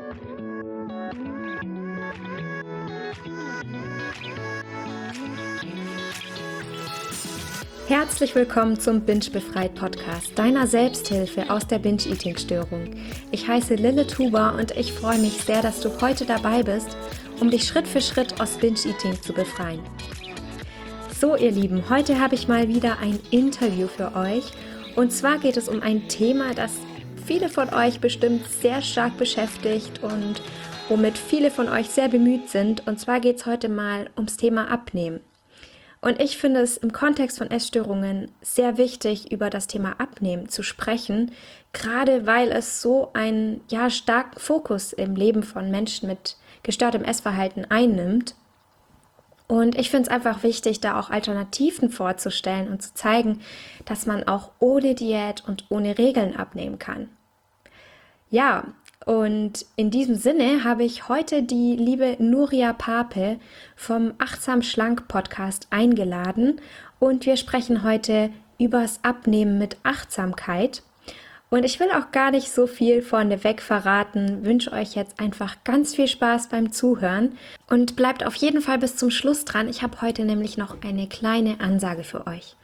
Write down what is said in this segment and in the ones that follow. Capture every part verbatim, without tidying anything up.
Herzlich willkommen zum Binge Befreit Podcast, deiner Selbsthilfe aus der Binge-Eating-Störung. Ich heiße Lilith Huber und ich freue mich sehr, dass du heute dabei bist, um dich Schritt für Schritt aus Binge-Eating zu befreien. So ihr Lieben, heute habe ich mal wieder ein Interview für euch und zwar geht es um ein Thema, das viele von euch bestimmt sehr stark beschäftigt und womit viele von euch sehr bemüht sind, und zwar geht es heute mal ums Thema Abnehmen. Und ich finde es im Kontext von Essstörungen sehr wichtig, über das Thema Abnehmen zu sprechen, gerade weil es so einen ja, starken Fokus im Leben von Menschen mit gestörtem Essverhalten einnimmt. Und ich finde es einfach wichtig, da auch Alternativen vorzustellen und zu zeigen, dass man auch ohne Diät und ohne Regeln abnehmen kann. Ja, und in diesem Sinne habe ich heute die liebe Nuria Pape vom Achtsam Schlank Podcast eingeladen und wir sprechen heute übers Abnehmen mit Achtsamkeit. Und ich will auch gar nicht so viel vorneweg verraten, wünsche euch jetzt einfach ganz viel Spaß beim Zuhören und bleibt auf jeden Fall bis zum Schluss dran. Ich habe heute nämlich noch eine kleine Ansage für euch.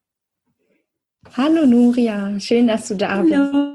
Hallo Nuria, schön, dass du da bist. Hallo.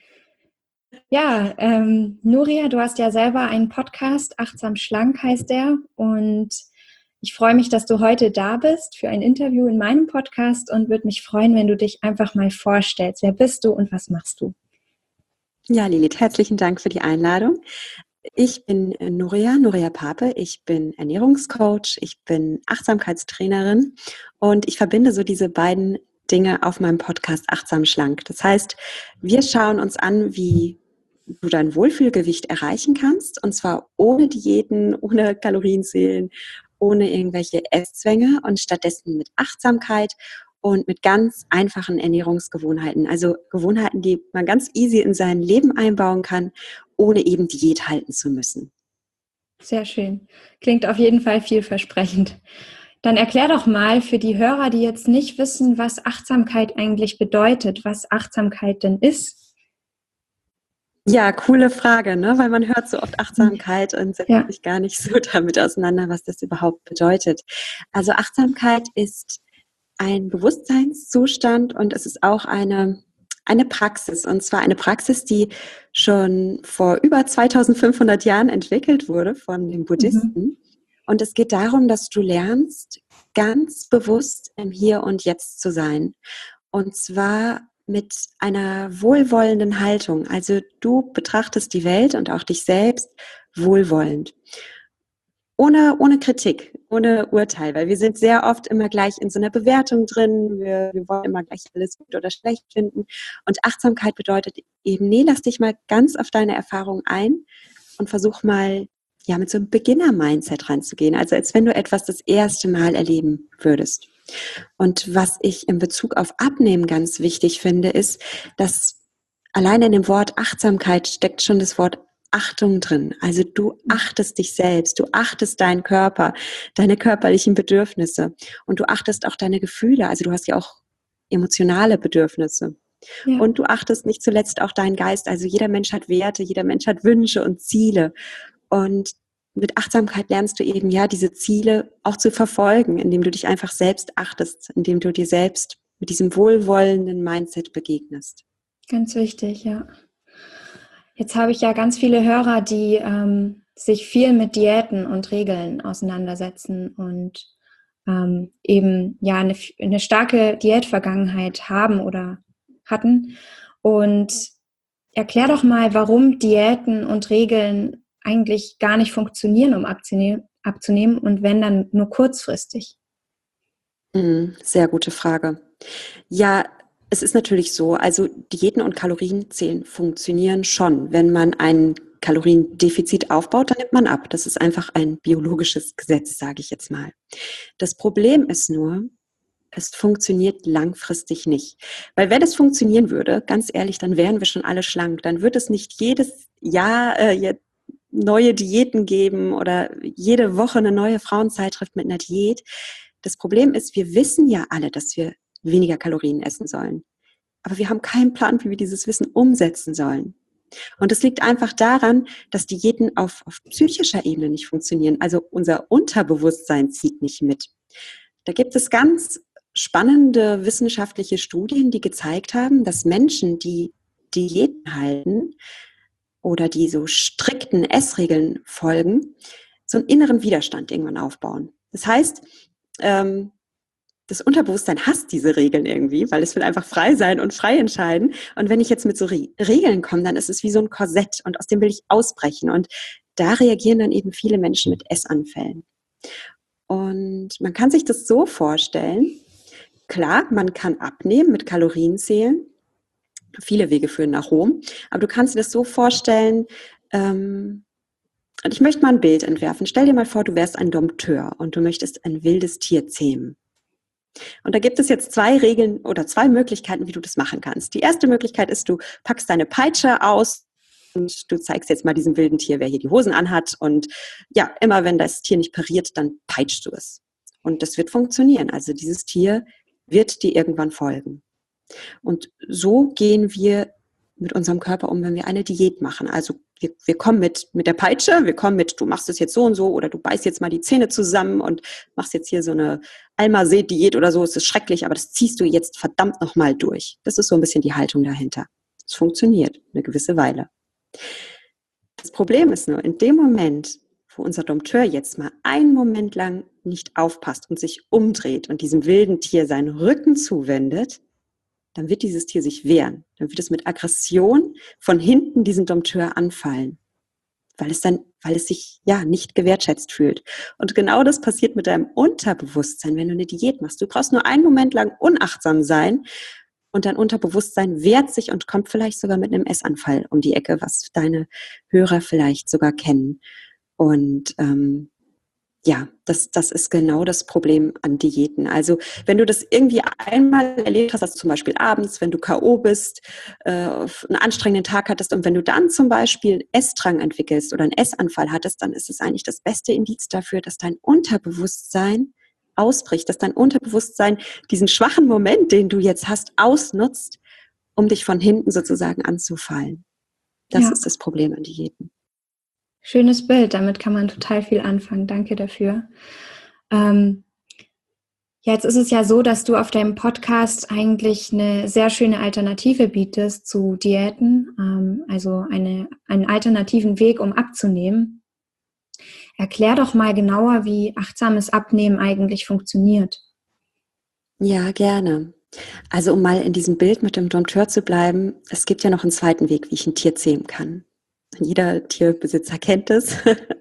Ja, ähm, Nuria, du hast ja selber einen Podcast, Achtsam Schlank heißt der, und ich freue mich, dass du heute da bist für ein Interview in meinem Podcast und würde mich freuen, wenn du dich einfach mal vorstellst. Wer bist du und was machst du? Ja, Lilith, herzlichen Dank für die Einladung. Ich bin Nuria, Nuria Pape. Ich bin Ernährungscoach, ich bin Achtsamkeitstrainerin und ich verbinde so diese beiden Dinge auf meinem Podcast Achtsam Schlank. Das heißt, wir schauen uns an, wie du dein Wohlfühlgewicht erreichen kannst, und zwar ohne Diäten, ohne Kalorienzählen, ohne irgendwelche Esszwänge und stattdessen mit Achtsamkeit und mit ganz einfachen Ernährungsgewohnheiten. Also Gewohnheiten, die man ganz easy in sein Leben einbauen kann, ohne eben Diät halten zu müssen. Sehr schön. Klingt auf jeden Fall vielversprechend. Dann erklär doch mal für die Hörer, die jetzt nicht wissen, was Achtsamkeit eigentlich bedeutet, was Achtsamkeit denn ist. Ja, coole Frage, ne? Weil man hört so oft Achtsamkeit und setzt ja. sich gar nicht so damit auseinander, was das überhaupt bedeutet. Also Achtsamkeit ist ein Bewusstseinszustand und es ist auch eine, eine Praxis, und zwar eine Praxis, die schon vor über zweitausendfünfhundert Jahren entwickelt wurde von den Buddhisten. Mhm. Und es geht darum, dass du lernst, ganz bewusst im Hier und Jetzt zu sein. Und zwar mit einer wohlwollenden Haltung. Also du betrachtest die Welt und auch dich selbst wohlwollend. Ohne, ohne Kritik, ohne Urteil, weil wir sind sehr oft immer gleich in so einer Bewertung drin. Wir, wir wollen immer gleich alles gut oder schlecht finden. Und Achtsamkeit bedeutet eben, nee, lass dich mal ganz auf deine Erfahrung ein und versuch mal, ja, mit so einem Beginner-Mindset ranzugehen. Also als wenn du etwas das erste Mal erleben würdest. Und was ich in Bezug auf Abnehmen ganz wichtig finde, ist, dass allein in dem Wort Achtsamkeit steckt schon das Wort Achtung drin. Also du achtest dich selbst, du achtest deinen Körper, deine körperlichen Bedürfnisse und du achtest auch deine Gefühle. Also du hast ja auch emotionale Bedürfnisse. Ja. Und du achtest nicht zuletzt auch deinen Geist. Also jeder Mensch hat Werte, jeder Mensch hat Wünsche und Ziele. Und mit Achtsamkeit lernst du eben, ja, diese Ziele auch zu verfolgen, indem du dich einfach selbst achtest, indem du dir selbst mit diesem wohlwollenden Mindset begegnest. Ganz wichtig, ja. Jetzt habe ich ja ganz viele Hörer, die ähm, sich viel mit Diäten und Regeln auseinandersetzen und ähm, eben ja eine, eine starke Diätvergangenheit haben oder hatten. Und erklär doch mal, warum Diäten und Regeln eigentlich gar nicht funktionieren, um abzunehmen, abzunehmen und wenn, dann nur kurzfristig. Sehr gute Frage. Ja, es ist natürlich so, also Diäten und Kalorienzählen funktionieren schon. Wenn man ein Kaloriendefizit aufbaut, dann nimmt man ab. Das ist einfach ein biologisches Gesetz, sage ich jetzt mal. Das Problem ist nur, es funktioniert langfristig nicht. Weil wenn es funktionieren würde, ganz ehrlich, dann wären wir schon alle schlank. Dann wird es nicht jedes Jahr äh, neue Diäten geben oder jede Woche eine neue Frauenzeitschrift mit einer Diät. Das Problem ist, wir wissen ja alle, dass wir weniger Kalorien essen sollen. Aber wir haben keinen Plan, wie wir dieses Wissen umsetzen sollen. Und es liegt einfach daran, dass Diäten auf, auf psychischer Ebene nicht funktionieren. Also unser Unterbewusstsein zieht nicht mit. Da gibt es ganz spannende wissenschaftliche Studien, die gezeigt haben, dass Menschen, die Diäten halten oder die so strikten Essregeln folgen, so einen inneren Widerstand irgendwann aufbauen. Das heißt, ähm, das Unterbewusstsein hasst diese Regeln irgendwie, weil es will einfach frei sein und frei entscheiden. Und wenn ich jetzt mit so Re- Regeln komme, dann ist es wie so ein Korsett und aus dem will ich ausbrechen. Und da reagieren dann eben viele Menschen mit Essanfällen. Und man kann sich das so vorstellen, klar, man kann abnehmen mit Kalorienzählen. Viele Wege führen nach Rom. Aber du kannst dir das so vorstellen, ähm, und ich möchte mal ein Bild entwerfen. Stell dir mal vor, du wärst ein Dompteur und du möchtest ein wildes Tier zähmen. Und da gibt es jetzt zwei Regeln oder zwei Möglichkeiten, wie du das machen kannst. Die erste Möglichkeit ist, du packst deine Peitsche aus und du zeigst jetzt mal diesem wilden Tier, wer hier die Hosen anhat. Und ja, immer wenn das Tier nicht pariert, dann peitschst du es. Und das wird funktionieren. Also dieses Tier wird dir irgendwann folgen. Und so gehen wir mit unserem Körper um, wenn wir eine Diät machen. Also wir, wir kommen mit, mit der Peitsche, wir kommen mit, du machst es jetzt so und so oder du beißt jetzt mal die Zähne zusammen und machst jetzt hier so eine Almased-Diät oder so. Es ist schrecklich, aber das ziehst du jetzt verdammt nochmal durch. Das ist so ein bisschen die Haltung dahinter. Es funktioniert eine gewisse Weile. Das Problem ist nur, in dem Moment, wo unser Dompteur jetzt mal einen Moment lang nicht aufpasst und sich umdreht und diesem wilden Tier seinen Rücken zuwendet, dann wird dieses Tier sich wehren. Dann wird es mit Aggression von hinten diesen Dompteur anfallen, weil es dann, weil es sich ja nicht gewertschätzt fühlt. Und genau das passiert mit deinem Unterbewusstsein, wenn du eine Diät machst. Du brauchst nur einen Moment lang unachtsam sein und dein Unterbewusstsein wehrt sich und kommt vielleicht sogar mit einem Essanfall um die Ecke, was deine Hörer vielleicht sogar kennen. Und ähm, Ja, das, das ist genau das Problem an Diäten. Also wenn du das irgendwie einmal erlebt hast, also zum Beispiel abends, wenn du K O bist, äh, einen anstrengenden Tag hattest und wenn du dann zum Beispiel Essdrang entwickelst oder einen Essanfall hattest, dann ist es eigentlich das beste Indiz dafür, dass dein Unterbewusstsein ausbricht, dass dein Unterbewusstsein diesen schwachen Moment, den du jetzt hast, ausnutzt, um dich von hinten sozusagen anzufallen. Das Ja. ist das Problem an Diäten. Schönes Bild, damit kann man total viel anfangen. Danke dafür. Ähm, jetzt ist es ja so, dass du auf deinem Podcast eigentlich eine sehr schöne Alternative bietest zu Diäten, ähm, also eine, einen alternativen Weg, um abzunehmen. Erklär doch mal genauer, wie achtsames Abnehmen eigentlich funktioniert. Ja, gerne. Also um mal in diesem Bild mit dem Dompteur zu bleiben, es gibt ja noch einen zweiten Weg, wie ich ein Tier zähmen kann. Jeder Tierbesitzer kennt es.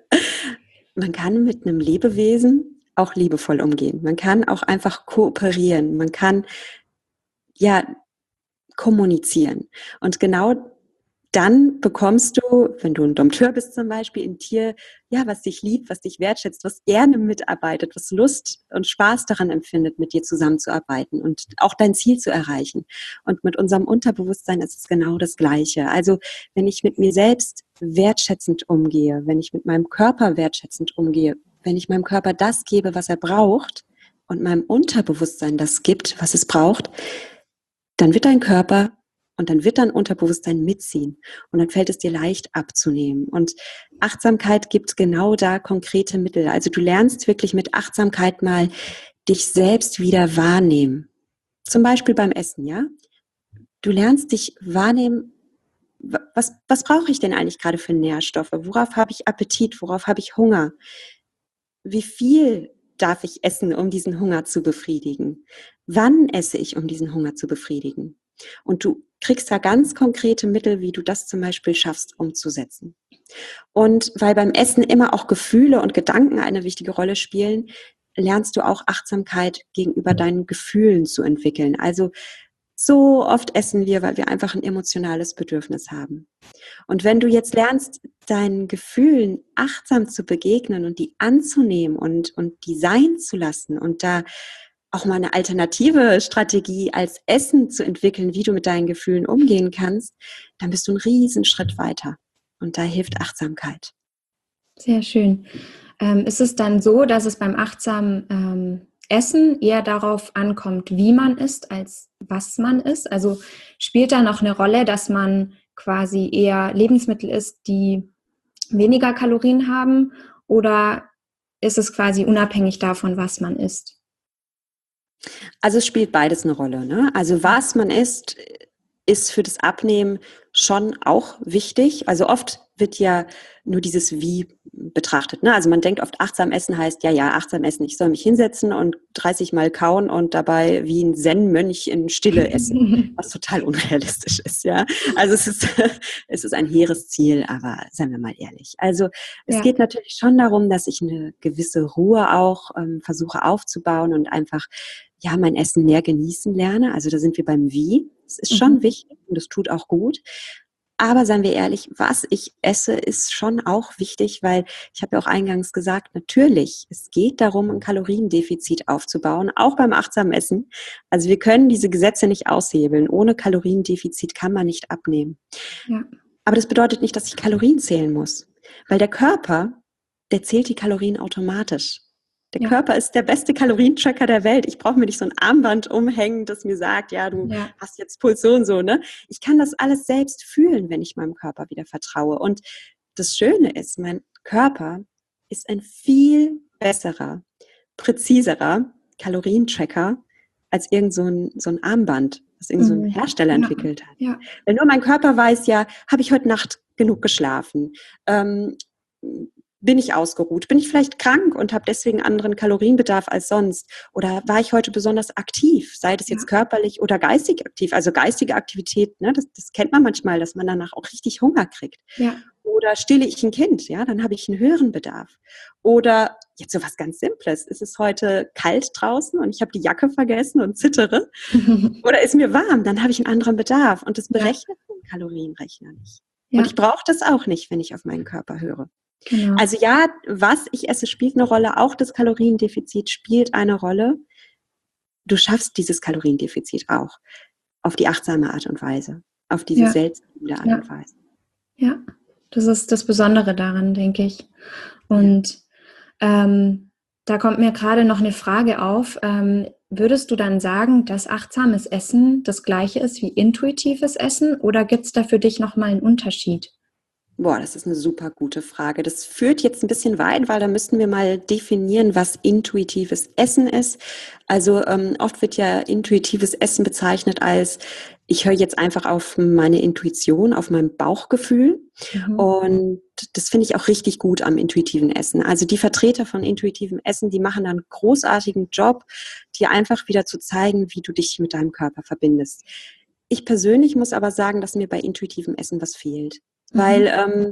Man kann mit einem Lebewesen auch liebevoll umgehen. Man kann auch einfach kooperieren. Man kann ja kommunizieren. Und genau dann bekommst du, wenn du ein Dompteur bist zum Beispiel, ein Tier, ja, was dich liebt, was dich wertschätzt, was gerne mitarbeitet, was Lust und Spaß daran empfindet, mit dir zusammenzuarbeiten und auch dein Ziel zu erreichen. Und mit unserem Unterbewusstsein ist es genau das Gleiche. Also wenn ich mit mir selbst wertschätzend umgehe, wenn ich mit meinem Körper wertschätzend umgehe, wenn ich meinem Körper das gebe, was er braucht und meinem Unterbewusstsein das gibt, was es braucht, dann wird dein Körper und dann wird dein Unterbewusstsein mitziehen und dann fällt es dir leicht abzunehmen. Und Achtsamkeit gibt genau da konkrete Mittel. Also du lernst wirklich mit Achtsamkeit mal dich selbst wieder wahrnehmen. Zum Beispiel beim Essen, ja? Du lernst dich wahrnehmen, was, was brauche ich denn eigentlich gerade für Nährstoffe? Worauf habe ich Appetit? Worauf habe ich Hunger? Wie viel darf ich essen, um diesen Hunger zu befriedigen? Wann esse ich, um diesen Hunger zu befriedigen? Und du kriegst da ganz konkrete Mittel, wie du das zum Beispiel schaffst, umzusetzen. Und weil beim Essen immer auch Gefühle und Gedanken eine wichtige Rolle spielen, lernst du auch Achtsamkeit gegenüber deinen Gefühlen zu entwickeln. Also so oft essen wir, weil wir einfach ein emotionales Bedürfnis haben. Und wenn du jetzt lernst, deinen Gefühlen achtsam zu begegnen und die anzunehmen und, und die sein zu lassen und da auch mal eine alternative Strategie als Essen zu entwickeln, wie du mit deinen Gefühlen umgehen kannst, dann bist du einen riesen Schritt weiter. Und da hilft Achtsamkeit. Sehr schön. Ähm, ist es dann so, dass es beim achtsamen ähm, Essen eher darauf ankommt, wie man isst, als was man isst? Also spielt da noch eine Rolle, dass man quasi eher Lebensmittel isst, die weniger Kalorien haben, oder ist es quasi unabhängig davon, was man isst? Also es spielt beides eine Rolle, ne? Also was man isst, ist für das Abnehmen schon auch wichtig. Also oft wird ja nur dieses Wie betrachtet, ne? Also man denkt oft, achtsam essen heißt, ja, ja, achtsam essen. Ich soll mich hinsetzen und dreißig Mal kauen und dabei wie ein Zen-Mönch in Stille essen, was total unrealistisch ist, ja. Also es ist, es ist ein hehres Ziel, aber seien wir mal ehrlich. Also es Ja. geht natürlich schon darum, dass ich eine gewisse Ruhe auch ähm, versuche aufzubauen und einfach ja, mein Essen mehr genießen lerne. Also da sind wir beim Wie. Es ist schon Mhm. wichtig und es tut auch gut. Aber seien wir ehrlich, was ich esse, ist schon auch wichtig, weil ich habe ja auch eingangs gesagt, natürlich, es geht darum, ein Kaloriendefizit aufzubauen, auch beim achtsamen Essen. Also wir können diese Gesetze nicht aushebeln. Ohne Kaloriendefizit kann man nicht abnehmen. Ja. Aber das bedeutet nicht, dass ich Kalorien zählen muss, weil der Körper, der zählt die Kalorien automatisch. Der Ja. Körper ist der beste Kalorientracker der Welt. Ich brauche mir nicht so ein Armband umhängen, das mir sagt, ja, du Ja. hast jetzt Puls so und so, ne? Ich kann das alles selbst fühlen, wenn ich meinem Körper wieder vertraue. Und das Schöne ist, mein Körper ist ein viel besserer, präziserer Kalorientracker als irgend so ein, so ein Armband, das irgend so ein Mhm. Hersteller Ja. entwickelt hat. Ja. Wenn nur mein Körper weiß, ja, habe ich heute Nacht genug geschlafen? Ähm, bin ich ausgeruht? Bin ich vielleicht krank und habe deswegen anderen Kalorienbedarf als sonst? Oder war ich heute besonders aktiv, sei das jetzt Ja. körperlich oder geistig aktiv? Also geistige Aktivität, ne, das, das kennt man manchmal, dass man danach auch richtig Hunger kriegt. Ja. Oder stille ich ein Kind, ja, dann habe ich einen höheren Bedarf. Oder jetzt so was ganz Simples, ist es heute kalt draußen und ich habe die Jacke vergessen und zittere? Oder ist mir warm, dann habe ich einen anderen Bedarf. Und das Ja. berechnet den Kalorienrechner nicht. Ja. Und ich brauche das auch nicht, wenn ich auf meinen Körper höre. Genau. Also ja, was ich esse, spielt eine Rolle. Auch das Kaloriendefizit spielt eine Rolle. Du schaffst dieses Kaloriendefizit auch auf die achtsame Art und Weise, auf diese Ja. selbstliebende Art Ja. und Weise. Ja, das ist das Besondere daran, denke ich. Und ähm, da kommt mir gerade noch eine Frage auf. Ähm, würdest du dann sagen, dass achtsames Essen das gleiche ist wie intuitives Essen, oder gibt es da für dich nochmal einen Unterschied? Boah, das ist eine super gute Frage. Das führt jetzt ein bisschen weit, weil da müssten wir mal definieren, was intuitives Essen ist. Also ähm, oft wird ja intuitives Essen bezeichnet als, ich höre jetzt einfach auf meine Intuition, auf mein Bauchgefühl. Mhm. Und das finde ich auch richtig gut am intuitiven Essen. Also die Vertreter von intuitivem Essen, die machen da einen großartigen Job, dir einfach wieder zu zeigen, wie du dich mit deinem Körper verbindest. Ich persönlich muss aber sagen, dass mir bei intuitivem Essen was fehlt. Weil ähm,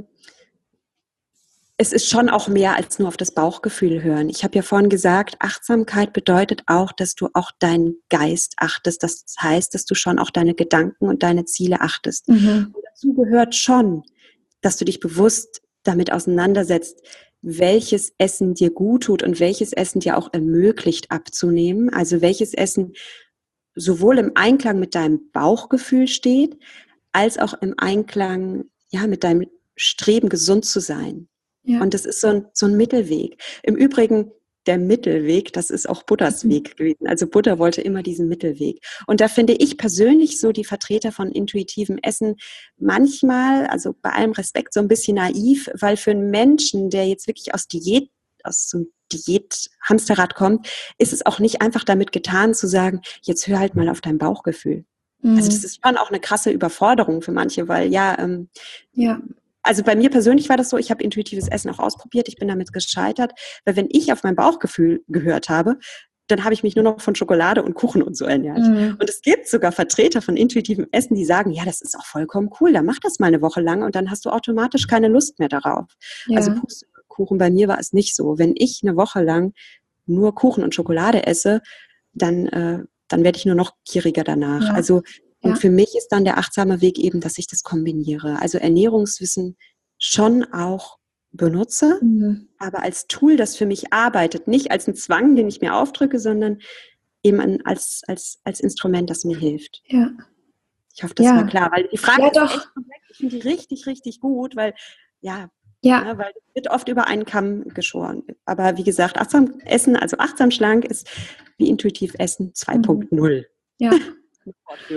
es ist schon auch mehr als nur auf das Bauchgefühl hören. Ich habe ja vorhin gesagt, Achtsamkeit bedeutet auch, dass du auch deinen Geist achtest. Das heißt, dass du schon auch deine Gedanken und deine Ziele achtest. Mhm. Und dazu gehört schon, dass du dich bewusst damit auseinandersetzt, welches Essen dir gut tut und welches Essen dir auch ermöglicht abzunehmen. Also welches Essen sowohl im Einklang mit deinem Bauchgefühl steht, als auch im Einklang ja, mit deinem Streben, gesund zu sein. Ja. Und das ist so ein, so ein Mittelweg. Im Übrigen, der Mittelweg, das ist auch Buddhas Mhm. Weg gewesen. Also Buddha wollte immer diesen Mittelweg. Und da finde ich persönlich so die Vertreter von intuitivem Essen manchmal, also bei allem Respekt, so ein bisschen naiv, weil für einen Menschen, der jetzt wirklich aus Diät, aus so einem Diät-Hamsterrad kommt, ist es auch nicht einfach damit getan zu sagen, jetzt hör halt mal auf dein Bauchgefühl. Mhm. Also das ist schon auch eine krasse Überforderung für manche, weil ja, ähm, Ja. also bei mir persönlich war das so, ich habe intuitives Essen auch ausprobiert, ich bin damit gescheitert, weil wenn ich auf mein Bauchgefühl gehört habe, dann habe ich mich nur noch von Schokolade und Kuchen und so ernährt. Mhm. Und es gibt sogar Vertreter von intuitivem Essen, die sagen, ja, das ist auch vollkommen cool, dann mach das mal eine Woche lang und dann hast du automatisch keine Lust mehr darauf. Ja. Also Pustekuchen, bei mir war es nicht so. Wenn ich eine Woche lang nur Kuchen und Schokolade esse, dann, äh, dann werde ich nur noch gieriger danach. Ja. Also und Ja. für mich ist dann der achtsame Weg eben, dass ich das kombiniere. Also Ernährungswissen schon auch benutze, Mhm. aber als Tool, das für mich arbeitet. Nicht als ein Zwang, den ich mir aufdrücke, sondern eben ein, als, als, als Instrument, das mir hilft. Ja. Ich hoffe, das Ja. war klar, weil die Frage Ja, ist doch. echt komplex. Ich finde die richtig, richtig gut, weil, ja, Ja. ne, weil das wird oft über einen Kamm geschoren. Aber wie gesagt, achtsam Essen, also achtsam schlank, ist wie intuitiv Essen zwei Punkt null. Ja. Eine Fortführung.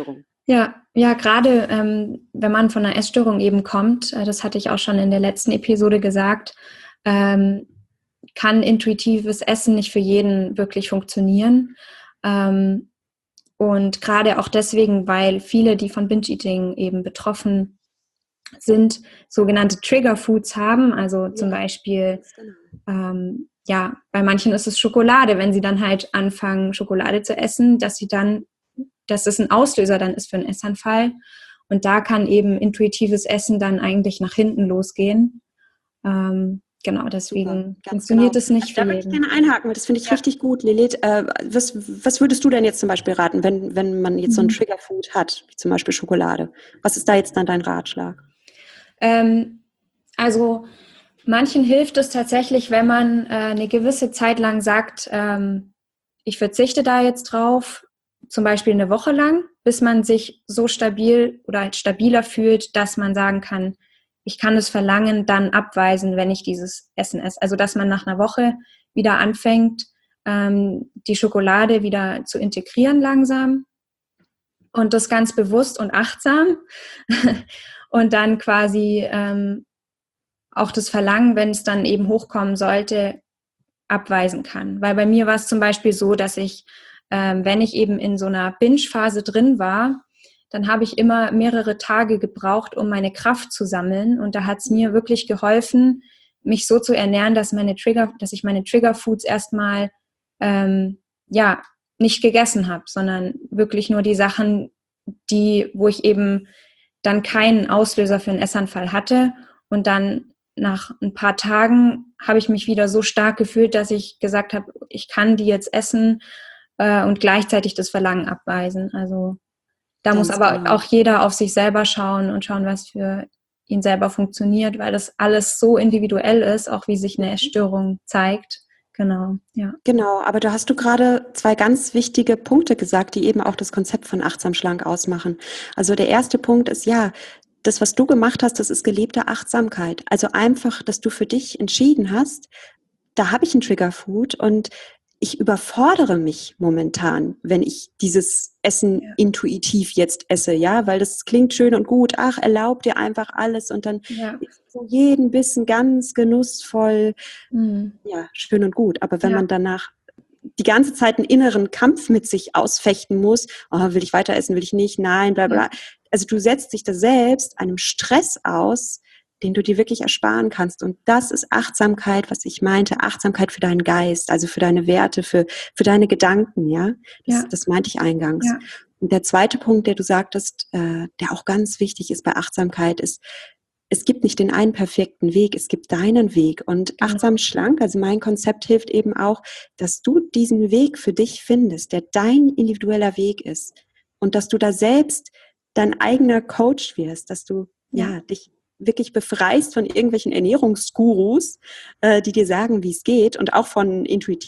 Ja, ja, gerade ähm, wenn man von einer Essstörung eben kommt, äh, das hatte ich auch schon in der letzten Episode gesagt, ähm, kann intuitives Essen nicht für jeden wirklich funktionieren. Ähm, und gerade auch deswegen, weil viele, die von Binge-Eating eben betroffen sind, sogenannte Trigger-Foods haben, also Ja, zum Beispiel, genau. ähm, ja, bei manchen ist es Schokolade, wenn sie dann halt anfangen, Schokolade zu essen, dass sie dann, dass es ein Auslöser dann ist für einen Essanfall. Und da kann eben intuitives Essen dann eigentlich nach hinten losgehen. Ähm, genau, Super, deswegen ganz funktioniert genau. es nicht Also für da würde ich jeden. gerne einhaken, weil das finde ich Ja. richtig gut, Lilith. Äh, was, was würdest du denn jetzt zum Beispiel raten, wenn, wenn man jetzt so ein Mhm. Triggerfood hat, wie zum Beispiel Schokolade? Was ist da jetzt dann dein Ratschlag? Ähm, also manchen hilft es tatsächlich, wenn man äh, eine gewisse Zeit lang sagt, ähm, ich verzichte da jetzt drauf, zum Beispiel eine Woche lang, bis man sich so stabil oder halt stabiler fühlt, dass man sagen kann, ich kann das Verlangen dann abweisen, wenn ich dieses Essen esse. Also dass man nach einer Woche wieder anfängt, ähm, die Schokolade wieder zu integrieren langsam und das ganz bewusst und achtsam und dann quasi ähm, auch das Verlangen, wenn es dann eben hochkommen sollte, abweisen kann. Weil bei mir war es zum Beispiel so, dass ich, ähm, wenn ich eben in so einer Binge-Phase drin war, dann habe ich immer mehrere Tage gebraucht, um meine Kraft zu sammeln. Und da hat es mir wirklich geholfen, mich so zu ernähren, dass meine Trigger, dass ich meine Trigger-Foods erstmal ähm, ja nicht gegessen habe, sondern wirklich nur die Sachen, die, wo ich eben dann keinen Auslöser für einen Essanfall hatte. Und dann nach ein paar Tagen habe ich mich wieder so stark gefühlt, dass ich gesagt habe, ich kann die jetzt essen äh, und gleichzeitig das Verlangen abweisen. Also da muss Ganz aber genau. auch jeder auf sich selber schauen und schauen, was für ihn selber funktioniert, weil das alles so individuell ist, auch wie sich eine Essstörung zeigt. Genau, ja. Genau, aber da hast du gerade zwei ganz wichtige Punkte gesagt, die eben auch das Konzept von achtsam schlank ausmachen. Also der erste Punkt ist, ja, das, was du gemacht hast, das ist gelebte Achtsamkeit. Also einfach, dass du für dich entschieden hast, da habe ich ein Triggerfood und ich überfordere mich momentan, wenn ich dieses Essen Ja. intuitiv jetzt esse, ja, weil das klingt schön und gut, ach, erlaub dir einfach alles und dann Ja. ist so jeden Bissen ganz genussvoll, Mhm. ja, schön und gut, aber wenn Ja. man danach die ganze Zeit einen inneren Kampf mit sich ausfechten muss, oh, will ich weiter essen, will ich nicht, nein, bla bla. Ja. Also du setzt dich da selbst einem Stress aus, den du dir wirklich ersparen kannst. Und das ist Achtsamkeit, was ich meinte, Achtsamkeit für deinen Geist, also für deine Werte, für, für deine Gedanken, ja. Das, Ja. das meinte ich eingangs. Ja. Und der zweite Punkt, der du sagtest, äh, der auch ganz wichtig ist bei Achtsamkeit, ist, es gibt nicht den einen perfekten Weg, es gibt deinen Weg. Und Genau. achtsam schlank, also mein Konzept hilft eben auch, dass du diesen Weg für dich findest, der dein individueller Weg ist. Und dass du da selbst dein eigener Coach wirst, dass du ja, Ja. dich wirklich befreist von irgendwelchen Ernährungsgurus, äh, die dir sagen, wie es geht, und auch von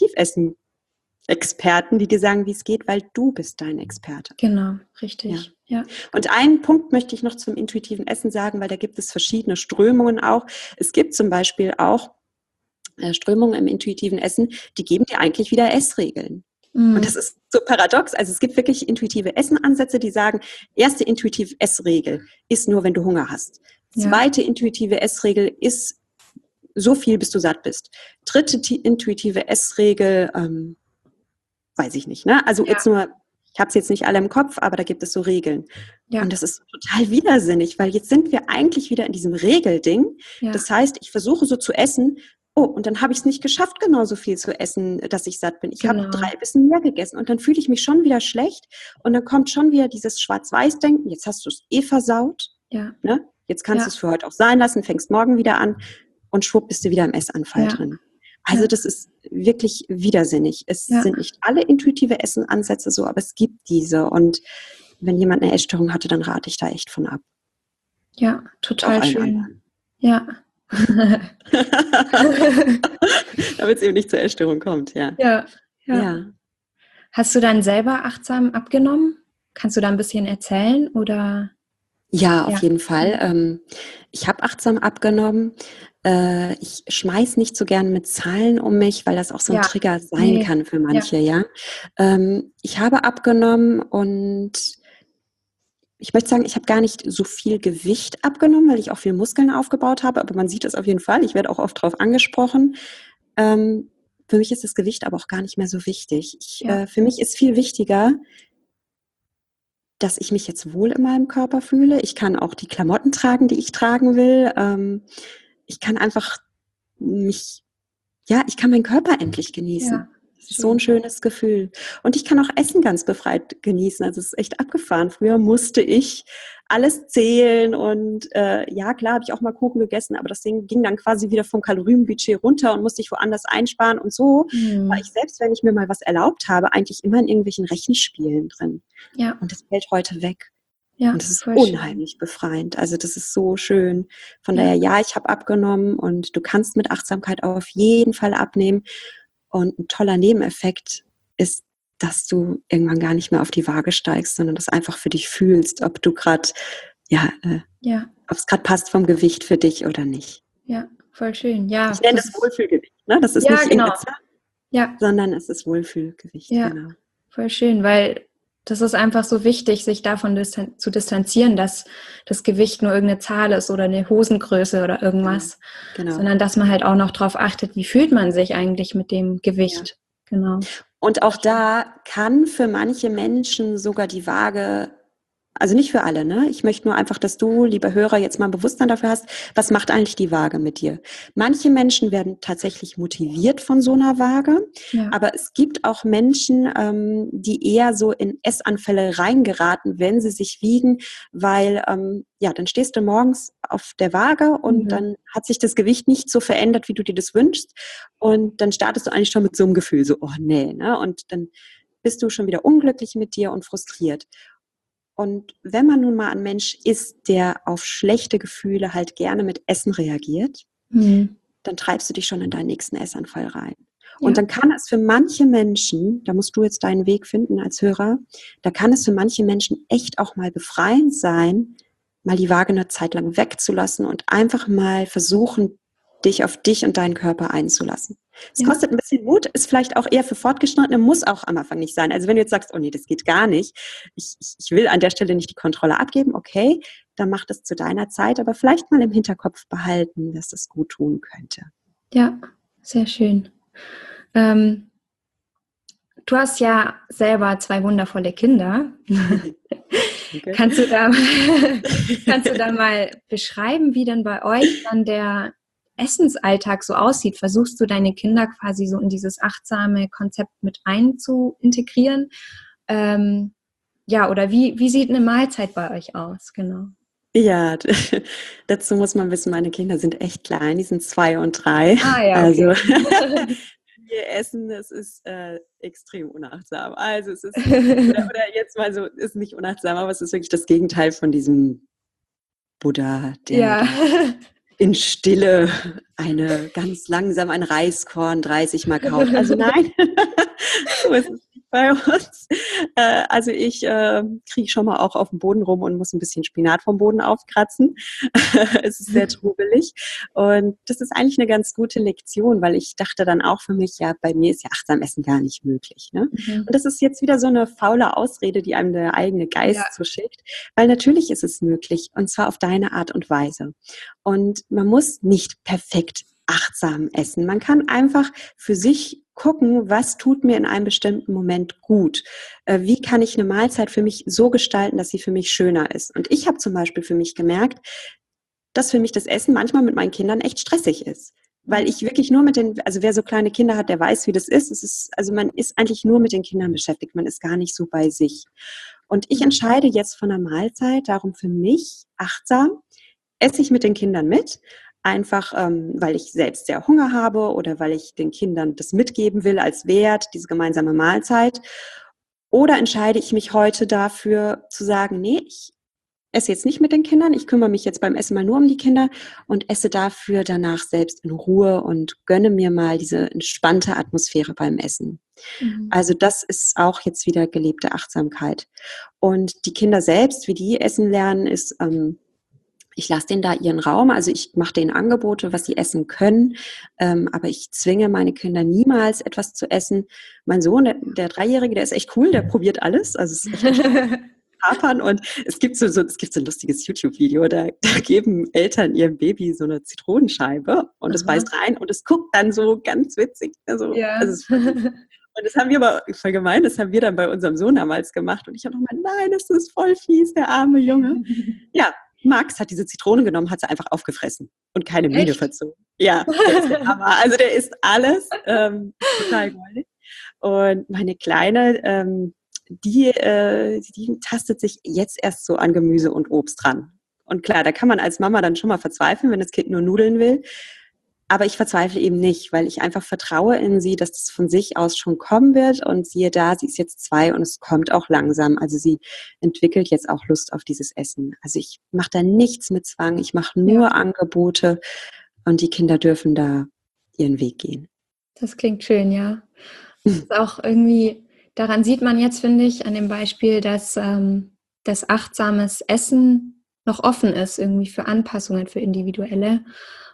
Intuitivessen-Experten, die dir sagen, wie es geht, weil du bist dein Experte. Genau, richtig. Ja. Ja. Und einen Punkt möchte ich noch zum intuitiven Essen sagen, weil da gibt es verschiedene Strömungen auch. Es gibt zum Beispiel auch äh, Strömungen im intuitiven Essen, die geben dir eigentlich wieder Essregeln. Mhm. Und das ist so paradox. Also es gibt wirklich intuitive Essenansätze, die sagen, erste intuitive Essregel ist nur, wenn du Hunger hast. Ja. Zweite intuitive Essregel ist so viel, bis du satt bist. Dritte ti- intuitive Essregel, ähm, weiß ich nicht, ne? Also Ja. jetzt nur, ich habe es jetzt nicht alle im Kopf, aber da gibt es so Regeln. Ja. Und das ist total widersinnig, weil jetzt sind wir eigentlich wieder in diesem Regelding. Ja. Das heißt, ich versuche so zu essen, oh, und dann habe ich es nicht geschafft, genauso viel zu essen, dass ich satt bin. Ich Genau. habe drei Bissen mehr gegessen und dann fühle ich mich schon wieder schlecht und dann kommt schon wieder dieses Schwarz-Weiß-Denken, jetzt hast du es eh versaut, Ja. ne? Jetzt kannst Ja. du es für heute auch sein lassen, fängst morgen wieder an und schwupp bist du wieder im Essanfall Ja. drin. Also Ja. das ist wirklich widersinnig. Es Ja. sind nicht alle intuitive Essenansätze so, aber es gibt diese. Und wenn jemand eine Essstörung hatte, dann rate ich da echt von ab. Ja, total allen schön. anderen. Ja. Damit es eben nicht zur Essstörung kommt, ja. Ja, ja. Ja. Hast du dann selber achtsam abgenommen? Kannst du da ein bisschen erzählen oder? Ja, auf Ja. jeden Fall. Ähm, ich habe achtsam abgenommen. Äh, ich schmeiß nicht so gern mit Zahlen um mich, weil das auch so ein Ja. Trigger sein Nee. kann für manche, ja. Ähm, ich habe abgenommen und ich möchte sagen, ich habe gar nicht so viel Gewicht abgenommen, weil ich auch viel Muskeln aufgebaut habe, aber man sieht es auf jeden Fall. Ich werde auch oft darauf angesprochen. Ähm, für mich ist das Gewicht aber auch gar nicht mehr so wichtig. Ich, Ja. äh, für mich ist viel wichtiger, dass ich mich jetzt wohl in meinem Körper fühle. Ich kann auch die Klamotten tragen, die ich tragen will. Ähm, ich kann einfach mich, ja, ich kann meinen Körper endlich genießen. Ja, Das ist so ein schön. schönes Gefühl. Und ich kann auch Essen ganz befreit genießen. Also es ist echt abgefahren. Früher musste ich alles zählen und äh, ja, klar, habe ich auch mal Kuchen gegessen, aber das Ding ging dann quasi wieder vom Kalorienbudget runter und musste ich woanders einsparen. Und so war Hm. ich selbst, wenn ich mir mal was erlaubt habe, eigentlich immer in irgendwelchen Rechenspielen drin. Ja, Und das fällt heute weg. ja, Und das ist voll schön. unheimlich befreiend. Also das ist so schön. Von Ja. daher, ja, ich habe abgenommen und du kannst mit Achtsamkeit auf jeden Fall abnehmen. Und ein toller Nebeneffekt ist, dass du irgendwann gar nicht mehr auf die Waage steigst, sondern das einfach für dich fühlst, ob du gerade, ja, äh, Ja, ob es gerade passt vom Gewicht für dich oder nicht. ja, voll schön. Ja, Ich nenne das das ist, Wohlfühlgewicht. Ne? Das ist ja, nicht genau. irgendeine Zahl, Ja, sondern es ist Wohlfühlgewicht, ja, genau. voll schön, weil das ist einfach so wichtig, sich davon distan- zu distanzieren, dass das Gewicht nur irgendeine Zahl ist oder eine Hosengröße oder irgendwas, Genau. Genau. sondern dass man halt auch noch drauf achtet, wie fühlt man sich eigentlich mit dem Ja. Gewicht. Genau. Und auch da kann für manche Menschen sogar die Waage, also nicht für alle, ne? Ich möchte nur einfach, dass du, lieber Hörer, jetzt mal ein Bewusstsein dafür hast, was macht eigentlich die Waage mit dir? Manche Menschen werden tatsächlich motiviert von so einer Waage, Ja. aber es gibt auch Menschen, ähm, die eher so in Essanfälle reingeraten, wenn sie sich wiegen, weil, ähm, ja, dann stehst du morgens auf der Waage und Mhm. dann hat sich das Gewicht nicht so verändert, wie du dir das wünschst und dann startest du eigentlich schon mit so einem Gefühl, so, oh nee, ne? Und dann bist du schon wieder unglücklich mit dir und frustriert. Und wenn man nun mal ein Mensch ist, der auf schlechte Gefühle halt gerne mit Essen reagiert, Mhm. dann treibst du dich schon in deinen nächsten Essanfall rein. Ja. Und dann kann es für manche Menschen, da musst du jetzt deinen Weg finden als Hörer, da kann es für manche Menschen echt auch mal befreiend sein, mal die Waage eine Zeit lang wegzulassen und einfach mal versuchen, dich auf dich und deinen Körper einzulassen. Es Ja. kostet ein bisschen Mut, ist vielleicht auch eher für Fortgeschrittene, muss auch am Anfang nicht sein. Also wenn du jetzt sagst, oh nee, das geht gar nicht, ich, ich, ich will an der Stelle nicht die Kontrolle abgeben, okay, dann mach das zu deiner Zeit, aber vielleicht mal im Hinterkopf behalten, dass das gut tun könnte. Ja, sehr schön. Ähm, du hast ja selber zwei wundervolle Kinder. Okay. Kannst du da, kannst du da mal beschreiben, wie denn bei euch dann der Essensalltag so aussieht? Versuchst du deine Kinder quasi so in dieses achtsame Konzept mit ein zu integrieren? Ähm, ja, oder wie, wie sieht eine Mahlzeit bei euch aus? Genau. Ja, dazu muss man wissen, meine Kinder sind echt klein, die sind zwei und drei. Ah ja, Also okay. wir essen, das ist äh, extrem unachtsam. Also es ist, oder, oder jetzt mal so, ist nicht unachtsam, aber es ist wirklich das Gegenteil von diesem Buddha, der Ja. da in Stille eine ganz langsam ein Reiskorn dreißig Mal kaut. Also nein, so ist es nicht bei uns. Äh, also ich äh, kriege schon mal auch auf dem Boden rum und muss ein bisschen Spinat vom Boden aufkratzen. Es ist sehr trubelig und das ist eigentlich eine ganz gute Lektion, weil ich dachte dann auch für mich, ja, bei mir ist ja achtsam Essen gar nicht möglich. Ne? Mhm. Und das ist jetzt wieder so eine faule Ausrede, die einem der eigene Geist Ja. zuschickt, weil natürlich ist es möglich und zwar auf deine Art und Weise. Und man muss nicht perfekt achtsam essen. Man kann einfach für sich gucken, was tut mir in einem bestimmten Moment gut. Äh, wie kann ich eine Mahlzeit für mich so gestalten, dass sie für mich schöner ist. Und ich habe zum Beispiel für mich gemerkt, dass für mich das Essen manchmal mit meinen Kindern echt stressig ist. Weil ich wirklich nur mit den, also wer so kleine Kinder hat, der weiß, wie das ist. Es ist, also man ist eigentlich nur mit den Kindern beschäftigt. Man ist gar nicht so bei sich. Und ich entscheide jetzt von der Mahlzeit darum für mich achtsam, esse ich mit den Kindern mit, einfach ähm, weil ich selbst sehr Hunger habe oder weil ich den Kindern das mitgeben will als Wert, diese gemeinsame Mahlzeit. Oder entscheide ich mich heute dafür zu sagen, nee, ich esse jetzt nicht mit den Kindern, ich kümmere mich jetzt beim Essen mal nur um die Kinder und esse dafür danach selbst in Ruhe und gönne mir mal diese entspannte Atmosphäre beim Essen. Mhm. Also das ist auch jetzt wieder gelebte Achtsamkeit. Und die Kinder selbst, wie die essen lernen, ist, ähm, ich lasse denen da ihren Raum, also ich mache denen Angebote, was sie essen können, ähm, aber ich zwinge meine Kinder niemals etwas zu essen. Mein Sohn, der, der Dreijährige, der ist echt cool, der probiert alles, also es ist echt hapern und es gibt so, so, es gibt so ein lustiges YouTube-Video, da, da geben Eltern ihrem Baby so eine Zitronenscheibe und es Aha. beißt rein und es guckt dann so ganz witzig. Also, Ja. also es ist voll süß. Und das haben wir aber, voll gemein, das haben wir dann bei unserem Sohn damals gemacht und ich habe nochmal, nein, das ist voll fies, der arme Junge. Ja, Max hat diese Zitrone genommen, hat sie einfach aufgefressen und keine Miene Echt? verzogen. Ja, der ist der Hammer. Also der isst alles, ähm, total goldig. Und meine Kleine, ähm, die, äh, die tastet sich jetzt erst so an Gemüse und Obst ran. Und klar, da kann man als Mama dann schon mal verzweifeln, wenn das Kind nur Nudeln will. Aber ich verzweifle eben nicht, weil ich einfach vertraue in sie, dass das von sich aus schon kommen wird. Und siehe da, sie ist jetzt zwei und es kommt auch langsam. Also sie entwickelt jetzt auch Lust auf dieses Essen. Also ich mache da nichts mit Zwang, ich mache nur Ja. Angebote und die Kinder dürfen da ihren Weg gehen. Das klingt schön, ja. Das ist auch irgendwie, daran sieht man jetzt, finde ich, an dem Beispiel, dass ähm, das achtsames Essen noch offen ist, irgendwie für Anpassungen, für individuelle.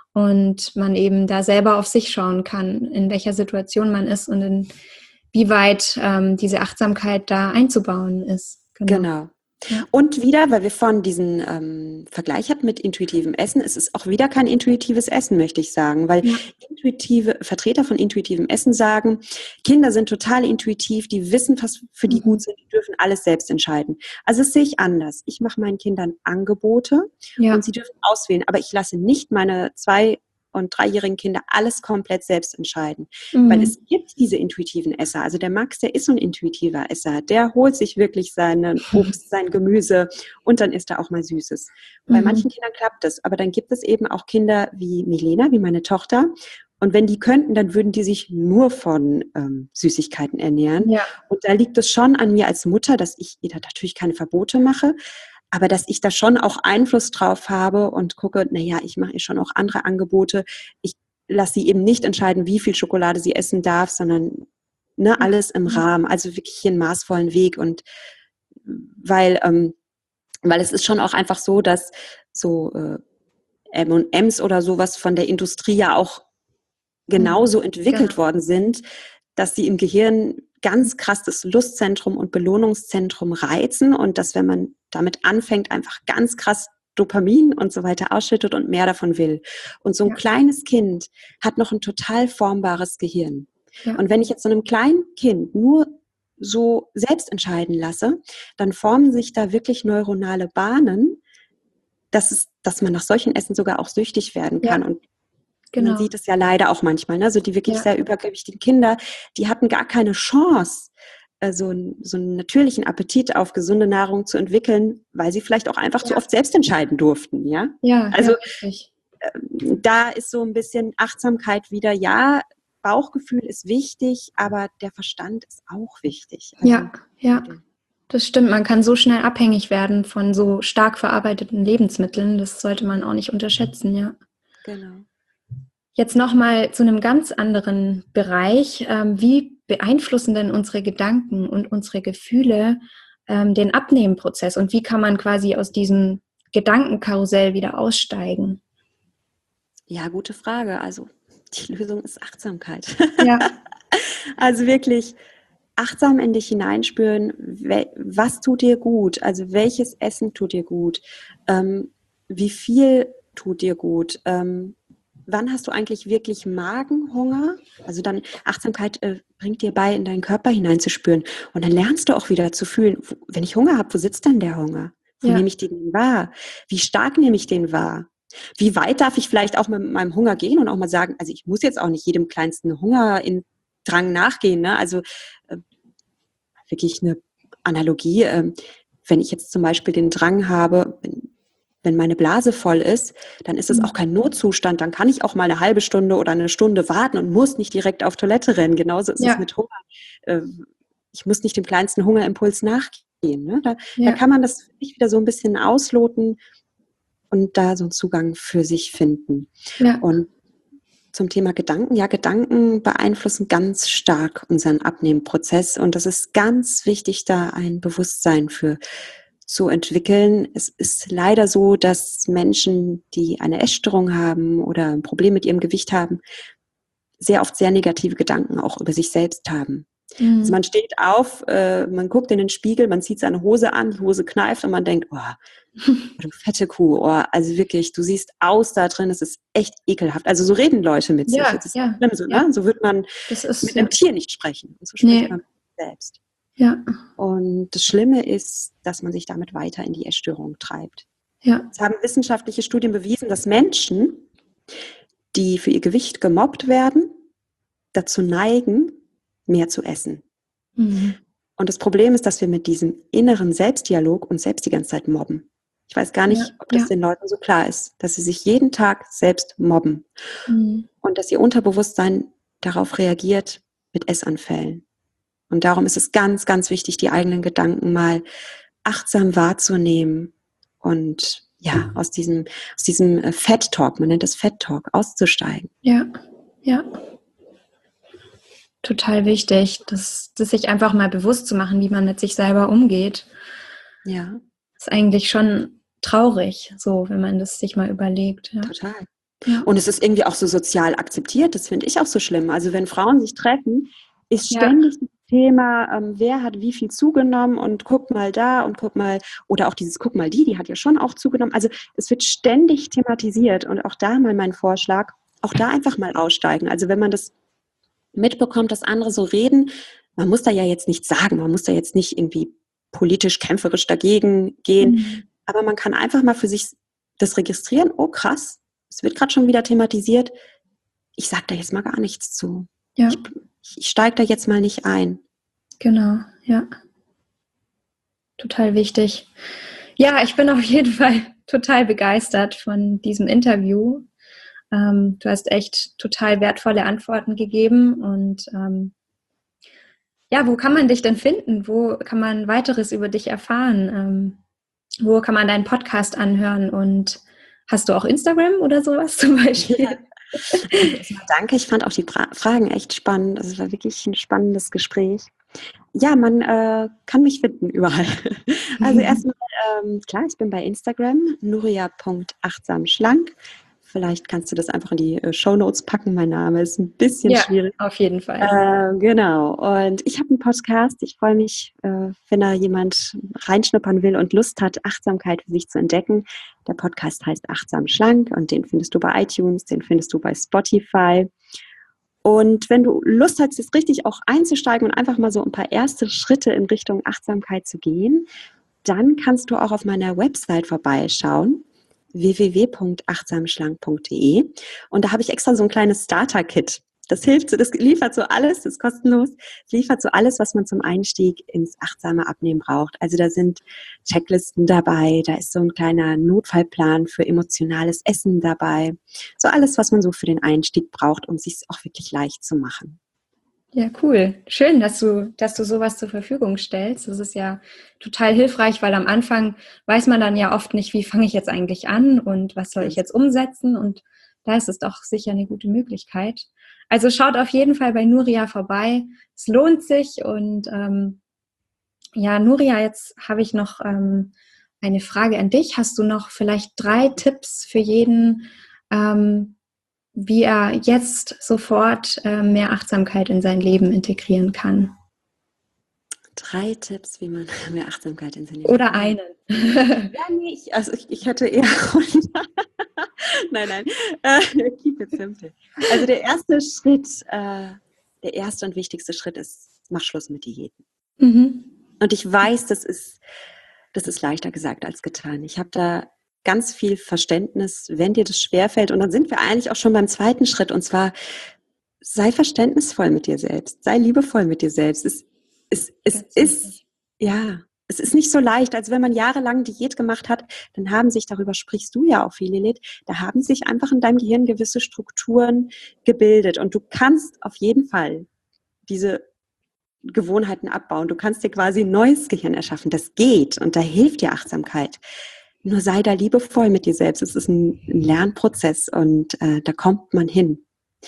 Und man eben da selber auf sich schauen kann, in welcher Situation man ist und inwieweit ähm, diese Achtsamkeit da einzubauen ist. Genau. genau. Ja. Und wieder, weil wir vorhin diesen ähm, Vergleich hatten mit intuitivem Essen, es ist auch wieder kein intuitives Essen, möchte ich sagen, weil ja. intuitive Vertreter von intuitivem Essen sagen, Kinder sind total intuitiv, die wissen, was für die mhm. gut sind, die dürfen alles selbst entscheiden. Also das sehe ich anders. Ich mache meinen Kindern Angebote ja. und sie dürfen auswählen, aber ich lasse nicht meine zwei- und dreijährigen Kinder alles komplett selbst entscheiden. Mhm. Weil es gibt diese intuitiven Esser. Also der Max, der ist so ein intuitiver Esser. Der holt sich wirklich seinen Obst, sein Gemüse und dann isst er auch mal Süßes. Mhm. Bei manchen Kindern klappt das. Aber dann gibt es eben auch Kinder wie Milena, wie meine Tochter. Und wenn die könnten, dann würden die sich nur von ähm, Süßigkeiten ernähren. Ja. Und da liegt es schon an mir als Mutter, dass ich ihr da natürlich keine Verbote mache, aber dass ich da schon auch Einfluss drauf habe und gucke, naja, ich mache ihr schon auch andere Angebote. Ich lasse sie eben nicht entscheiden, wie viel Schokolade sie essen darf, sondern ne, alles im Rahmen, also wirklich hier einen maßvollen Weg. Und weil, ähm, weil es ist schon auch einfach so, dass so äh, M und M's oder sowas von der Industrie ja auch genauso entwickelt ja. worden sind, dass sie im Gehirn ganz krass das Lustzentrum und Belohnungszentrum reizen und dass, wenn man damit anfängt, einfach ganz krass Dopamin und so weiter ausschüttet und mehr davon will. Und so ein ja. kleines Kind hat noch ein total formbares Gehirn. Ja. Und wenn ich jetzt so einem kleinen Kind nur so selbst entscheiden lasse, dann formen sich da wirklich neuronale Bahnen, dass, es, dass man nach solchen Essen sogar auch süchtig werden kann. Ja. Und Genau. man sieht es ja leider auch manchmal, ne? Also die wirklich ja. sehr übergewichtigen Kinder, die hatten gar keine Chance, äh, so, so einen natürlichen Appetit auf gesunde Nahrung zu entwickeln, weil sie vielleicht auch einfach ja. zu oft selbst entscheiden durften, ja? Ja, also ja, äh, da ist so ein bisschen Achtsamkeit wieder, ja, Bauchgefühl ist wichtig, aber der Verstand ist auch wichtig. Also, ja, ja. Das stimmt, man kann so schnell abhängig werden von so stark verarbeiteten Lebensmitteln, das sollte man auch nicht unterschätzen, ja. Genau. Jetzt nochmal zu einem ganz anderen Bereich. Ähm, wie beeinflussen denn unsere Gedanken und unsere Gefühle ähm, den Abnehmprozess? Und wie kann man quasi aus diesem Gedankenkarussell wieder aussteigen? Ja, gute Frage. Also die Lösung ist Achtsamkeit. Ja. Also wirklich achtsam in dich hineinspüren, was tut dir gut? Also welches Essen tut dir gut? Ähm, wie viel tut dir gut? Ähm, Wann hast du eigentlich wirklich Magenhunger? Also dann Achtsamkeit äh, bringt dir bei, in deinen Körper hineinzuspüren. Und dann lernst du auch wieder zu fühlen, wo, wenn ich Hunger habe, wo sitzt denn der Hunger? Wo ja. nehme ich den wahr? Wie stark nehme ich den wahr? Wie weit darf ich vielleicht auch mit meinem Hunger gehen und auch mal sagen, also ich muss jetzt auch nicht jedem kleinsten Hungerdrang nachgehen. Ne? Also äh, wirklich eine Analogie. Äh, wenn ich jetzt zum Beispiel den Drang habe, wenn, Wenn meine Blase voll ist, dann ist es auch kein Notzustand. Dann kann ich auch mal eine halbe Stunde oder eine Stunde warten und muss nicht direkt auf Toilette rennen. Genauso ist ja. es mit Hunger. Ich muss nicht dem kleinsten Hungerimpuls nachgehen. Ne? Da, ja. da kann man das wieder so ein bisschen ausloten und da so einen Zugang für sich finden. Ja. Und zum Thema Gedanken. Ja, Gedanken beeinflussen ganz stark unseren Abnehmprozess. Und das ist ganz wichtig, da ein Bewusstsein für zu entwickeln. Es ist leider so, dass Menschen, die eine Essstörung haben oder ein Problem mit ihrem Gewicht haben, sehr oft sehr negative Gedanken auch über sich selbst haben. Mhm. Also man steht auf, äh, man guckt in den Spiegel, man zieht seine Hose an, die Hose kneift und man denkt, oh, du fette Kuh, oh, also wirklich, du siehst aus da drin, es ist echt ekelhaft. Also so reden Leute mit sich, Ja, das ist ja, schlimm so, ja. ne? So wird man Das ist, mit einem ja. Tier nicht sprechen, und so spricht Nee. man mit sich selbst. Ja. Und das Schlimme ist, dass man sich damit weiter in die Essstörung treibt. Ja. Es haben wissenschaftliche Studien bewiesen, dass Menschen, die für ihr Gewicht gemobbt werden, dazu neigen, mehr zu essen. Mhm. Und das Problem ist, dass wir mit diesem inneren Selbstdialog uns selbst die ganze Zeit mobben. Ich weiß gar nicht, Ja, ob das ja. den Leuten so klar ist, dass sie sich jeden Tag selbst mobben Mhm. und dass ihr Unterbewusstsein darauf reagiert mit Essanfällen. Und darum ist es ganz, ganz wichtig, die eigenen Gedanken mal achtsam wahrzunehmen und ja, aus diesem, aus diesem äh, Fat Talk, man nennt das Fat Talk, auszusteigen. Ja, ja. Total wichtig, das, das sich einfach mal bewusst zu machen, wie man mit sich selber umgeht. Ja. Ist eigentlich schon traurig, so, wenn man das sich mal überlegt. Ja. Total. Ja. Und es ist irgendwie auch so sozial akzeptiert, das finde ich auch so schlimm. Also wenn Frauen sich treffen, ist Ja. ständig das Thema, ähm, wer hat wie viel zugenommen und guck mal da und guck mal, oder auch dieses guck mal die, die hat ja schon auch zugenommen. Also es wird ständig thematisiert und auch da mal mein Vorschlag, auch da einfach mal aussteigen. Also wenn man das mitbekommt, dass andere so reden, man muss da ja jetzt nichts sagen, man muss da jetzt nicht irgendwie politisch kämpferisch dagegen gehen, Mhm. aber man kann einfach mal für sich das registrieren, oh krass, es wird gerade schon wieder thematisiert, ich sage da jetzt mal gar nichts zu. Ja. Ich, ich steige da jetzt mal nicht ein. Genau, ja. Total wichtig. Ja, ich bin auf jeden Fall total begeistert von diesem Interview. Ähm, du hast echt total wertvolle Antworten gegeben und ähm, ja, wo kann man dich denn finden? Wo kann man weiteres über dich erfahren? Ähm, wo kann man deinen Podcast anhören? Und hast du auch Instagram oder sowas zum Beispiel? Ja. Also erstmal danke, ich fand auch die Fra- Fragen echt spannend. Also es war wirklich ein spannendes Gespräch. Ja, man äh, kann mich finden überall. Also erstmal, ähm, klar, ich bin bei Instagram, nuria punkt achtsamschlank. Vielleicht kannst du das einfach in die äh, Shownotes packen. Mein Name ist ein bisschen Ja, schwierig. auf jeden Fall. Äh, genau. Und ich habe einen Podcast. Ich freue mich, äh, wenn da jemand reinschnuppern will und Lust hat, Achtsamkeit für sich zu entdecken. Der Podcast heißt Achtsam Schlank und den findest du bei iTunes, den findest du bei Spotify. Und wenn du Lust hast, jetzt richtig auch einzusteigen und einfach mal so ein paar erste Schritte in Richtung Achtsamkeit zu gehen, dann kannst du auch auf meiner Website vorbeischauen, w w w punkt achtsamschlank punkt d e. Und da habe ich extra so ein kleines Starter-Kit. Das hilft so, das liefert so alles, das ist kostenlos, das liefert so alles, was man zum Einstieg ins achtsame Abnehmen braucht. Also da sind Checklisten dabei, da ist so ein kleiner Notfallplan für emotionales Essen dabei. So alles, was man so für den Einstieg braucht, um es sich auch wirklich leicht zu machen. Ja, cool. Schön, dass du, dass du sowas zur Verfügung stellst. Das ist ja total hilfreich, weil am Anfang weiß man dann ja oft nicht, wie fange ich jetzt eigentlich an und was soll ich jetzt umsetzen, und da ist es doch sicher eine gute Möglichkeit. Also schaut auf jeden Fall bei Nuria vorbei. Es lohnt sich. Und ähm, ja, Nuria, jetzt habe ich noch ähm, eine Frage an dich. Hast du noch vielleicht drei Tipps für jeden, ähm, wie er jetzt sofort äh, mehr Achtsamkeit in sein Leben integrieren kann? Drei Tipps, wie man mehr Achtsamkeit in sein Leben Oder einen. Ja, nee, ich, also ich, ich hätte eher... nein, nein, äh, keep it simple. Also der erste Schritt, äh, der erste und wichtigste Schritt ist, mach Schluss mit Diäten. Mhm. Und ich weiß, das ist, das ist leichter gesagt als getan. Ich habe da ganz viel Verständnis, wenn dir das schwerfällt. Und dann sind wir eigentlich auch schon beim zweiten Schritt. Und zwar, sei verständnisvoll mit dir selbst. Sei liebevoll mit dir selbst. Es, es, es ist, ja, es ist nicht so leicht, als wenn man jahrelang Diät gemacht hat, dann haben sich, darüber sprichst du ja auch viel, Lilith, da haben sich einfach in deinem Gehirn gewisse Strukturen gebildet. Und du kannst auf jeden Fall diese Gewohnheiten abbauen. Du kannst dir quasi ein neues Gehirn erschaffen. Das geht und da hilft dir Achtsamkeit. Nur sei da liebevoll mit dir selbst. Es ist ein Lernprozess und äh, da kommt man hin.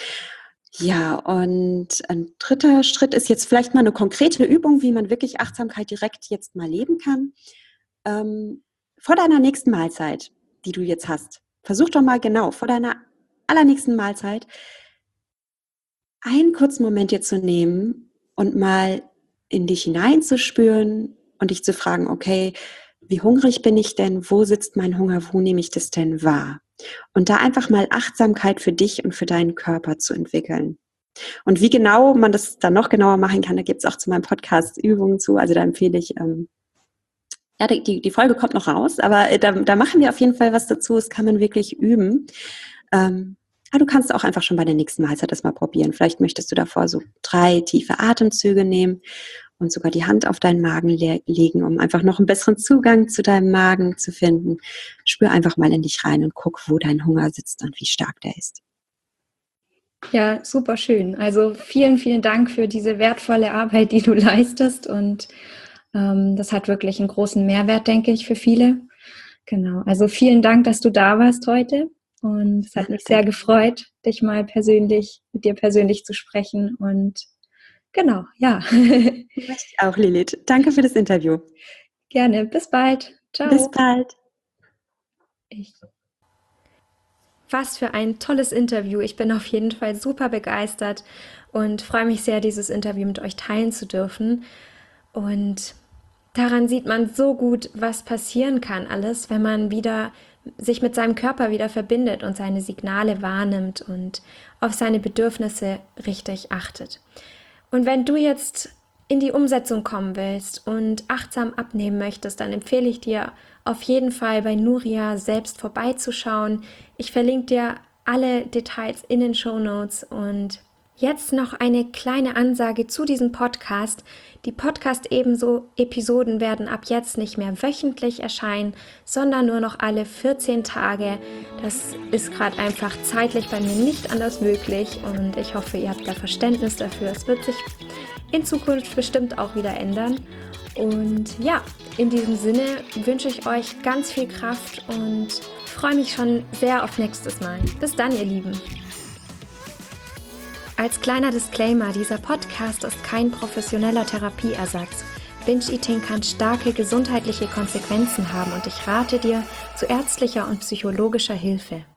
Ja, und ein dritter Schritt ist jetzt vielleicht mal eine konkrete Übung, wie man wirklich Achtsamkeit direkt jetzt mal leben kann. Ähm, vor deiner nächsten Mahlzeit, die du jetzt hast, versuch doch mal genau vor deiner allernächsten Mahlzeit einen kurzen Moment dir zu nehmen und mal in dich hineinzuspüren und dich zu fragen, okay, wie hungrig bin ich denn? Wo sitzt mein Hunger? Wo nehme ich das denn wahr? Und da einfach mal Achtsamkeit für dich und für deinen Körper zu entwickeln. Und wie genau man das dann noch genauer machen kann, da gibt es auch zu meinem Podcast Übungen zu. Also da empfehle ich, ähm, ja, die, die Folge kommt noch raus, aber da, da machen wir auf jeden Fall was dazu. Das kann man wirklich üben. Ähm, ja, du kannst auch einfach schon bei der nächsten Mahlzeit das mal probieren. Vielleicht möchtest du davor so drei tiefe Atemzüge nehmen und sogar die Hand auf deinen Magen le- legen, um einfach noch einen besseren Zugang zu deinem Magen zu finden. Spür einfach mal in dich rein und guck, wo dein Hunger sitzt und wie stark der ist. Ja, super schön. Also vielen, vielen Dank für diese wertvolle Arbeit, die du leistest. Und ähm, das hat wirklich einen großen Mehrwert, denke ich, für viele. Genau. Also vielen Dank, dass du da warst heute. Und es hat mich sehr gefreut, dich mal persönlich, mit dir persönlich zu sprechen. Und genau, ja. Ich auch, Lilith. Danke für das Interview. Gerne. Bis bald. Ciao. Bis bald. Ich. Was für ein tolles Interview. Ich bin auf jeden Fall super begeistert und freue mich sehr, dieses Interview mit euch teilen zu dürfen. Und daran sieht man so gut, was passieren kann alles, wenn man wieder sich mit seinem Körper wieder verbindet und seine Signale wahrnimmt und auf seine Bedürfnisse richtig achtet. Und wenn du jetzt in die Umsetzung kommen willst und achtsam abnehmen möchtest, dann empfehle ich dir auf jeden Fall bei Nuria selbst vorbeizuschauen. Ich verlinke dir alle Details in den Shownotes und jetzt noch eine kleine Ansage zu diesem Podcast. Die Podcast-Ebenso-Episoden werden ab jetzt nicht mehr wöchentlich erscheinen, sondern nur noch alle vierzehn Tage. Das ist gerade einfach zeitlich bei mir nicht anders möglich und ich hoffe, ihr habt da Verständnis dafür. Es wird sich in Zukunft bestimmt auch wieder ändern. Und ja, in diesem Sinne wünsche ich euch ganz viel Kraft und freue mich schon sehr auf nächstes Mal. Bis dann, ihr Lieben. Als kleiner Disclaimer, dieser Podcast ist kein professioneller Therapieersatz. Binge-Eating kann starke gesundheitliche Konsequenzen haben und ich rate dir zu ärztlicher und psychologischer Hilfe.